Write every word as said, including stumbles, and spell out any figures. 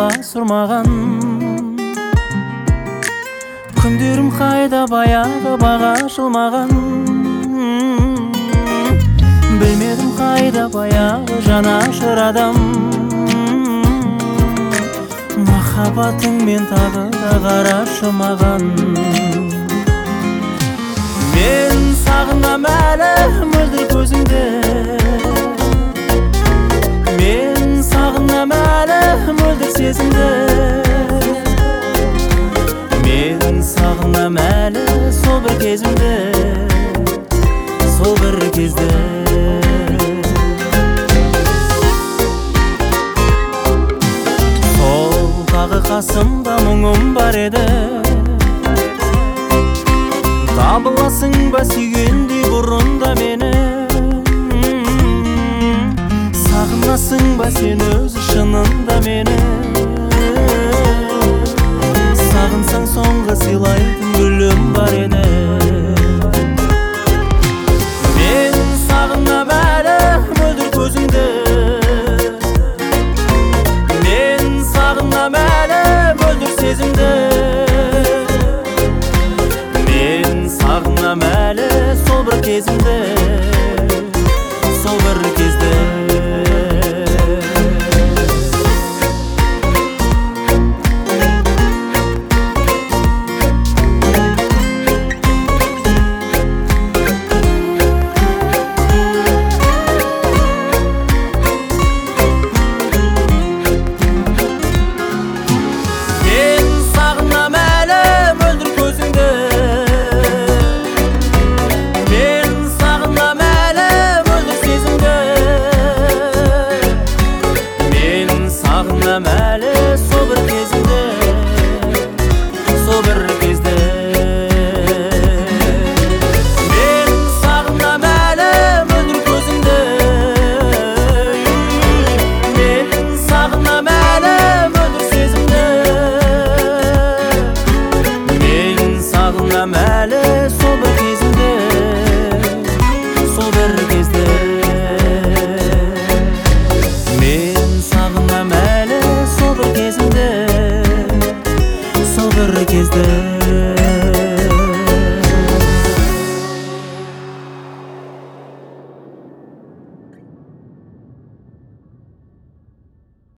сурмаган. Күндөрүм кайда баягы багашылмаган. Билмедим кайда баягы жанашыр адам. Махаббатың мен тагы да карашымаган. Мен сагынам әлі мөлдір көзіңді. Мен сагынам әлі мөлдір сезімді. Мен сагынам әлі сол бір кезімді, сол бір кезді. Сол тағы қасымда мұңым бар еді. Табыласың ба сүйгендей бұрында мені? Сағынасың ба сен өзі шынында мені? Сағынсаң соңғы сыйлайтын гүлім бар еді. Мен сағынам әлі мөлдір көзіңді. Мен сағынам әлі мөлдір сезімді. Сағынам әлі сол бір кезімді, сол бір кезді. Мен сағынам әлі мөлдір көзіңді. Сағынам әлі